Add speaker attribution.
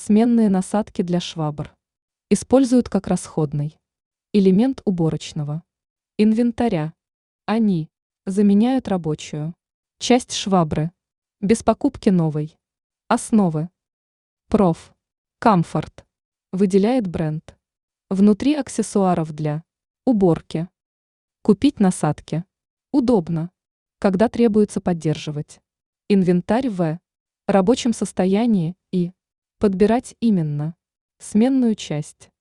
Speaker 1: Сменные насадки для швабр. Используют как расходный элемент уборочного инвентаря. Они заменяют рабочую часть швабры без покупки новой основы. Проф. Комфорт выделяет бренд. Внутри аксессуаров для уборки. Купить насадки. Удобно, когда требуется поддерживать инвентарь в рабочем состоянии и подбирать именно сменную часть.